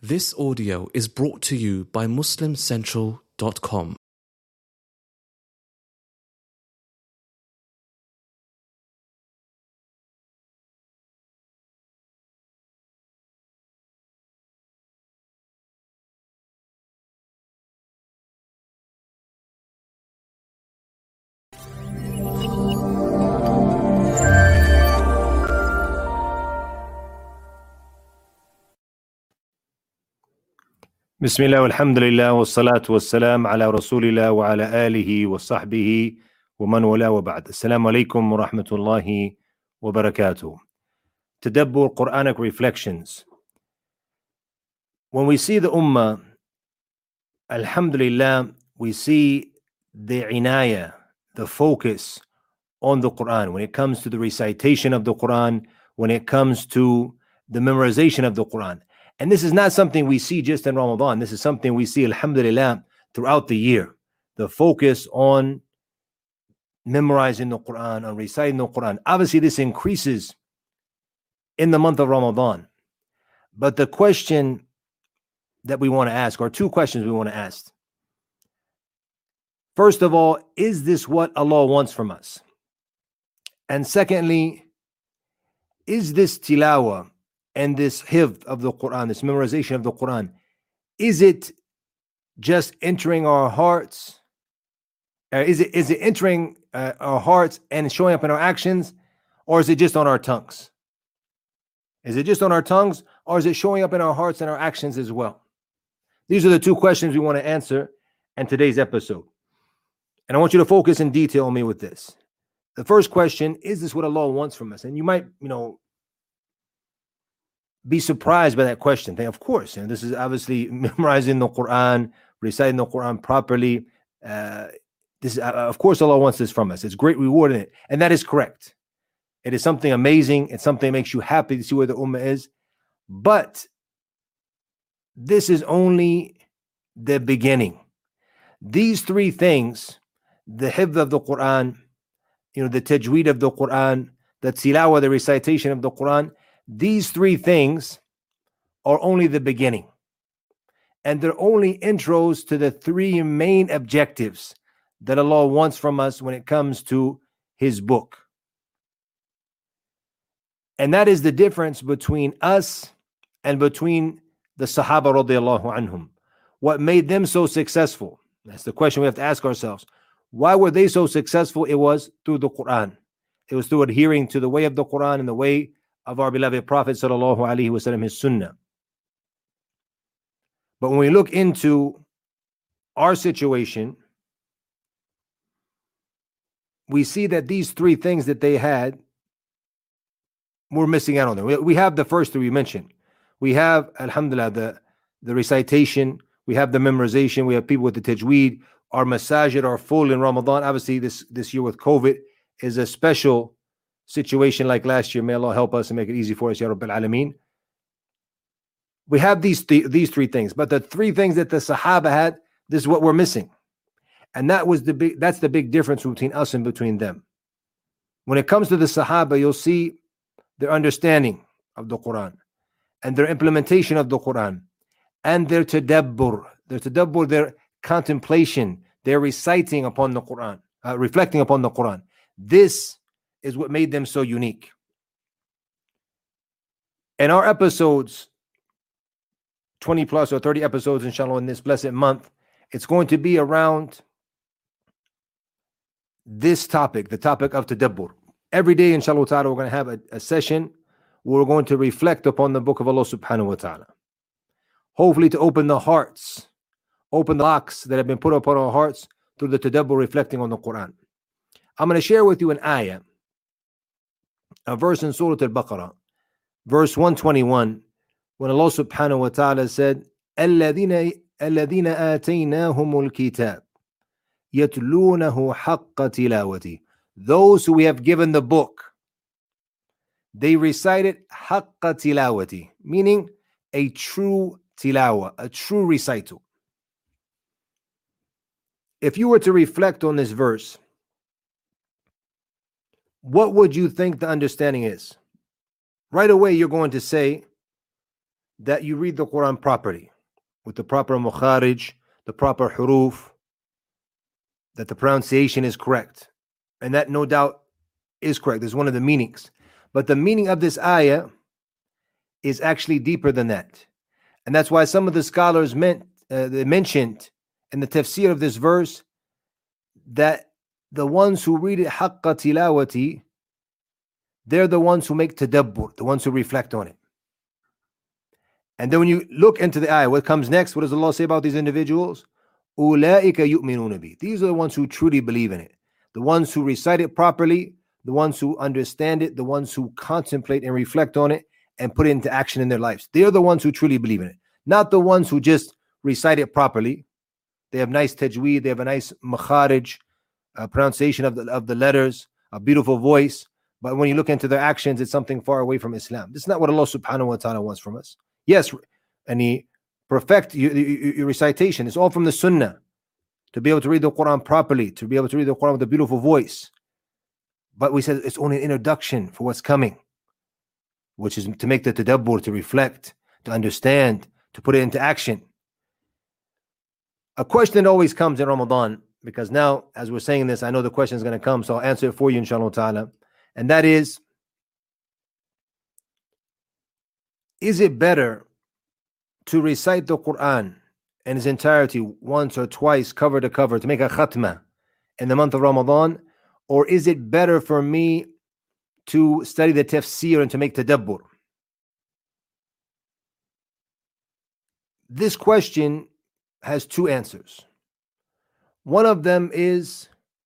This audio is brought to you by MuslimCentral.com. Bismillah, alhamdulillah, wa salatu wa salam ala rasulillah wa ala alihi wa sahbihi wa man wala wa ba'd. Assalamu alaikum wa rahmatullahi wa barakatuh. Tadabbur Quranic reflections. When we see the ummah, alhamdulillah, we see the inayah, the focus on the Quran. When it comes to the recitation of the Quran, when it comes to the memorization of the Quran. And this is not something we see just in Ramadan. This is something we see, alhamdulillah, throughout the year. The focus on memorizing the Quran, on reciting the Quran. Obviously, this increases in the month of Ramadan. But the question that we want to ask, or two questions we want to ask. First of all, is this what Allah wants from us? And secondly, is this tilawah and this hifd of the Quran, this memorization of the Quran, is it just entering our hearts? Is it entering our hearts and showing up in our actions? Or is it just on our tongues? Is it just on our tongues? Or is it showing up in our hearts and our actions as well? These are the two questions we want to answer in today's episode. And I want you to focus in detail on me with this. The first question, is this what Allah wants from us? And you might, be surprised by that question. Think, of course, this is obviously memorizing the Quran, reciting the Quran properly. This, of course, Allah wants this from us. It's great reward in it, and that is correct. It is something amazing. It's something that makes you happy to see where the ummah is. But this is only the beginning. These three things: the hifd of the Quran, the tajweed of the Quran, the tilawah, the recitation of the Quran. These three things are only the beginning. And they're only intros to the three main objectives that Allah wants from us when it comes to His book. And that is the difference between us and between the Sahaba radiallahu anhum. What made them so successful? That's the question we have to ask ourselves. Why were they so successful? It was through the Quran. It was through adhering to the way of the Quran and the way of our beloved Prophet sallallahu alaihi wasallam, his sunnah. But when we look into our situation, we see that these three things that they had, we're missing out on them. We have the first three we mentioned. We have, alhamdulillah, the recitation. We have the memorization. We have people with the tajweed. Our masajid are full in Ramadan. Obviously, this year with COVID is a special situation like last year. May Allah help us and make it easy for us, Ya Rabbil Alameen. We have these three things, but the three things that the Sahaba had, this is what we're missing. And that's the big difference between us and between them. When it comes to the Sahaba, you'll see their understanding of the Quran and their implementation of the Quran and their tadabbur, their contemplation, their reciting upon the Quran, reflecting upon the Quran. This is what made them so unique. In our episodes, 20 plus or 30 episodes, inshallah, in this blessed month, it's going to be around this topic, the topic of tadabbur. Every day, inshallah ta'ala, we're going to have a session where we're going to reflect upon the book of Allah subhanahu wa ta'ala. Hopefully to open the hearts, open the locks that have been put upon our hearts through the tadabbur, reflecting on the Quran. I'm going to share with you an ayah, a verse in Surah Al-Baqarah, verse 121, when Allah subhanahu wa ta'ala said, الَّذِينَ آتَيْنَاهُمُ الْكِتَابِ يَتْلُونَهُ حَقَّ تِلَاوَتِهِ. Those who we have given the book, they recite it حَقَّ تِلَاوَتِهِ, meaning a true tilawah, a true recital. If you were to reflect on this verse, what would you think the understanding is? Right away, you're going to say that you read the Quran properly, with the proper mukharij, the proper huruf, that the pronunciation is correct. And that no doubt is correct. There's one of the meanings. But the meaning of this ayah is actually deeper than that. And that's why some of the scholars they mentioned in the tafsir of this verse that the ones who read it haqqa tilawati, they're the ones who make tadabbur, the ones who reflect on it. And then when you look into the ayah, what comes next? What does Allah say about these individuals? أُولَٰئِكَ يُؤْمِنُونَ بِهِ. These are the ones who truly believe in it. The ones who recite it properly, the ones who understand it, the ones who contemplate and reflect on it and put it into action in their lives. They're the ones who truly believe in it. Not the ones who just recite it properly. They have nice tajweed, they have a nice makharij, pronunciation of the letters, a beautiful voice. But when you look into their actions, it's something far away from Islam. This is not what Allah subhanahu wa ta'ala wants from us. Yes, and He perfect your recitation. It's all from the Sunnah. To be able to read the Quran properly, to be able to read the Quran with a beautiful voice. But we said it's only an introduction for what's coming, which is to make the tadabbur, to reflect, to understand, to put it into action. A question always comes in Ramadan, because now, as we're saying this, I know the question is going to come, so I'll answer it for you, inshallah ta'ala. And that is it better to recite the Quran in its entirety once or twice, cover to cover, to make a khatma in the month of Ramadan? Or is it better for me to study the tafsir and to make tadabbur? This question has two answers. One of them is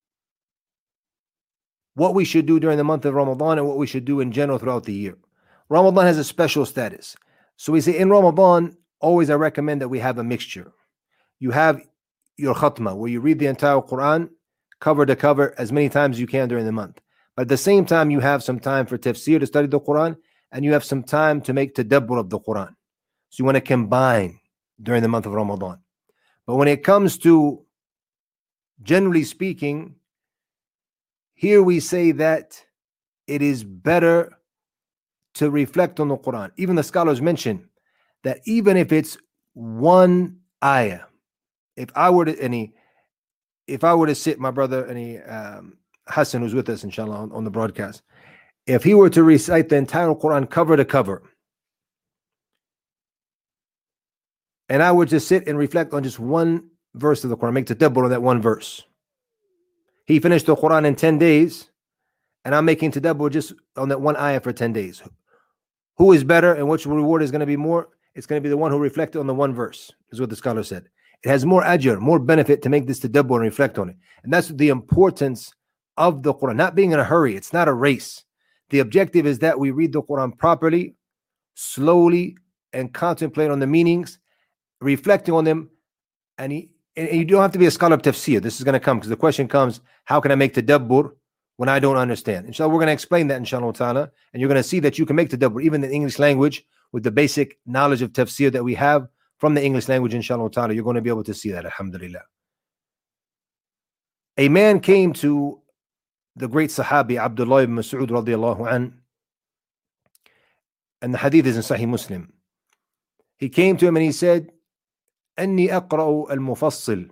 what we should do during the month of Ramadan and what we should do in general throughout the year. Ramadan has a special status. So we say in Ramadan, always I recommend that we have a mixture. You have your khatma, where you read the entire Quran, cover to cover, as many times as you can during the month. But at the same time, you have some time for tafsir, to study the Quran, and you have some time to make tadabbur of the Quran. So you want to combine during the month of Ramadan. But when it comes to, generally speaking, here we say that it is better to reflect on the Quran. Even the scholars mention that even if it's one ayah, if I were to sit, my brother Hassan, who's with us inshallah on the broadcast, if he were to recite the entire Quran cover to cover, and I would just sit and reflect on just one verse of the Quran, make tadabbur on that one verse. He finished the Quran in 10 days, and I'm making tadabbur just on that one ayah for 10 days. Who is better and which reward is going to be more? It's going to be the one who reflected on the one verse, is what the scholar said. It has more ajr, more benefit to make this tadabbur and reflect on it. And that's the importance of the Quran, not being in a hurry. It's not a race. The objective is that we read the Quran properly, slowly, and contemplate on the meanings, reflecting on them. And you don't have to be a scholar of tafsir. This is going to come, because the question comes, how can I make tadabbur when I don't understand? Inshallah, we're going to explain that, inshallah ta'ala. And you're going to see that you can make tadabbur even in English language with the basic knowledge of tafsir that we have from the English language, inshallah ta'ala. You're going to be able to see that, alhamdulillah. A man came to the great Sahabi, Abdullah ibn Mas'ud radiallahu an, and the hadith is in Sahih Muslim. He came to him and he said, أني أقرأ المفصل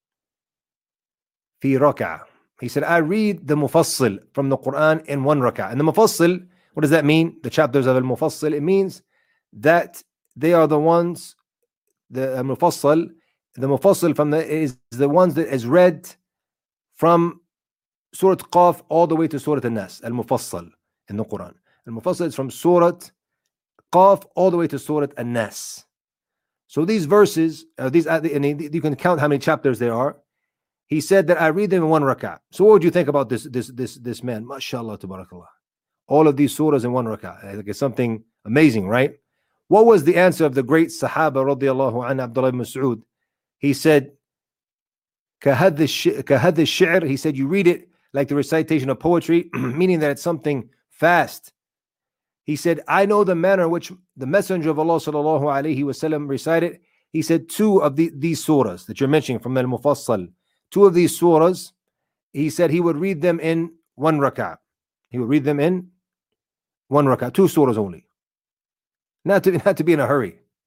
في ركعة. He said, I read the Mufassal from the Quran in one rak'ah. And the Mufassal, what does that mean? The chapters of Al-Mufassal, it means that they are the ones, the Mufassal from is the ones that is read from Surah Qaf all the way to Surah An-Nas, Al-Mufassal in the Quran. Al-Mufassal is from Surah Qaf all the way to Surah An-Nas. So these verses, and you can count how many chapters there are. He said that I read them in one rak'ah. So what would you think about this man? MashaAllah, tabarakallah. All of these surahs in one rak'ah. Like it's something amazing, right? What was the answer of the great Sahaba radiallahu anhu, Abdullah ibn Mas'ud? He said, كَهَذِّ الشِّعْرِ. He said, you read it like the recitation of poetry, meaning that it's something fast. He said, I know the manner in which the Messenger of Allah sallallahu alayhi wasallam recited. He said, two of these surahs that you're mentioning from Al-Mufassal, two of these surahs, he said he would read them in one rak'ah. He would read them in one rak'ah, two surahs only. Not to be in a hurry.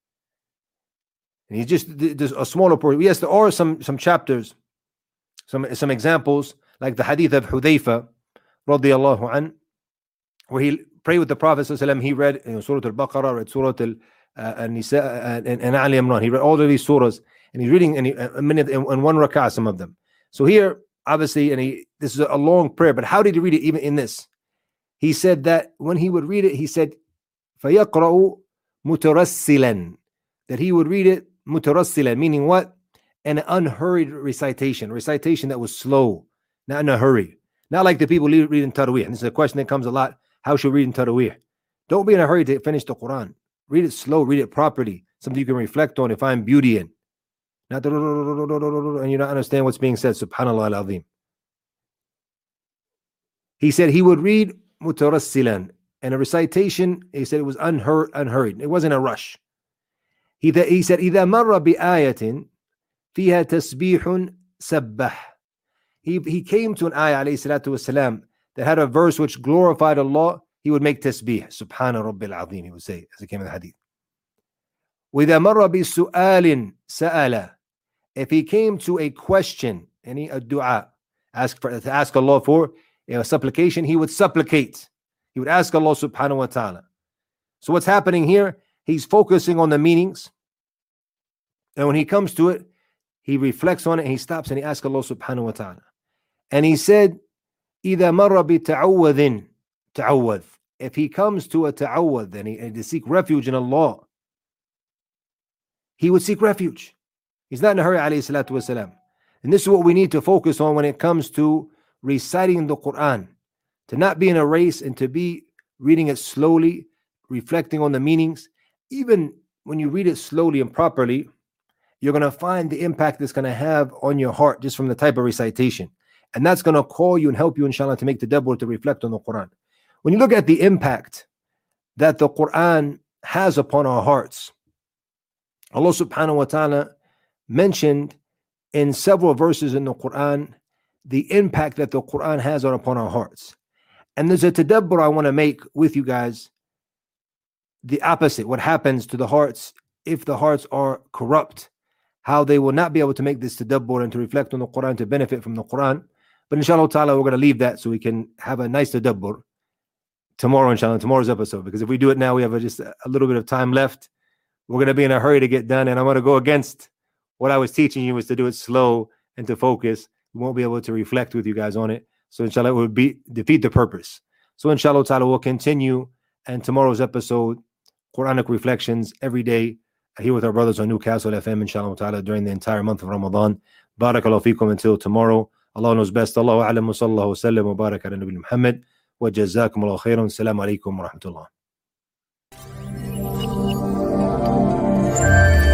And he's just a smaller portion. Yes, there are some chapters, some examples, like the hadith of Hudayfa, radiyallahu an, where he prayed with the Prophet sallallahu alaihi wasallam. He read Surah Al-Baqarah, read Surah Al-Nisa, and Ali Imran. He read all of these surahs, and he's reading a minute in one rak'ah, some of them. So here, obviously, this is a long prayer, but how did he read it even in this? He said that when he would read it, he said, فَيَقْرَأُ مُتَرَسِّلًا, that he would read it mutarassilan, meaning what? An unhurried recitation that was slow, not in a hurry. Not like the people read in Taraweeh. And this is a question that comes a lot. How should we read in Taraweeh? Don't be in a hurry to finish the Quran. Read it slow, read it properly, something you can reflect on and find beauty in. Not and you don't understand what's being said. Subhanallah al-Azim. He said he would read mutarassilan, and a recitation, he said it was unhurried. It wasn't a rush. He said, إِذَا مَرَّ بِآيَةٍ فِيهَا تَسْبِيحٌ سَبَّحْ. He came to an ayah, alayhi salatu wasalam, that had a verse which glorified Allah. He would make tasbih. Subhana Rabbil Azim, he would say, as it came in the hadith. وَإِذَا مَرَّ بِسُؤَالٍ سَأَلَ. If he came to a question, a dua, to ask Allah for a supplication, he would supplicate. He would ask Allah subhanahu wa ta'ala. So what's happening here? He's focusing on the meanings. And when he comes to it, he reflects on it and he stops and he asks Allah subhanahu wa ta'ala. And he said, إِذَا مَرَّ بِتَعَوَّذٍ تَعَوَّذ. If he comes to a ta'awwadh and to seek refuge in Allah, he would seek refuge. He's not in a hurry, alayhi salatu wasalam. And this is what we need to focus on when it comes to reciting the Quran. To not be in a race and to be reading it slowly, reflecting on the meanings. Even when you read it slowly and properly, you're going to find the impact it's going to have on your heart just from the type of recitation. And that's going to call you and help you, inshallah, to make the tadabbur, to reflect on the Quran. When you look at the impact that the Quran has upon our hearts, Allah subhanahu wa ta'ala mentioned in several verses in the Quran the impact that the Quran has upon our hearts. And there's a tadabbur I want to make with you guys, the opposite, what happens to the hearts if the hearts are corrupt, how they will not be able to make this tadabbur and to reflect on the Quran, to benefit from the Quran. But inshallah ta'ala, we're going to leave that so we can have a nice tadabbur tomorrow, inshallah, tomorrow's episode. Because if we do it now, we have just a little bit of time left. We're going to be in a hurry to get done. And I'm going to go against what I was teaching you, was to do it slow and to focus. We won't be able to reflect with you guys on it. So inshallah, it would defeat the purpose. So inshallah ta'ala, we'll continue. And tomorrow's episode, Quranic reflections every day here with our brothers on Newcastle FM, inshallah ta'ala, during the entire month of Ramadan. Barakallahu feekum until tomorrow. Allah knows best. Allahu a'lam wa sallallahu wa sallam wa barak ala nabi Muhammad wa jazakum Allah khairan. Assalamu alaikum wa rahmatullah.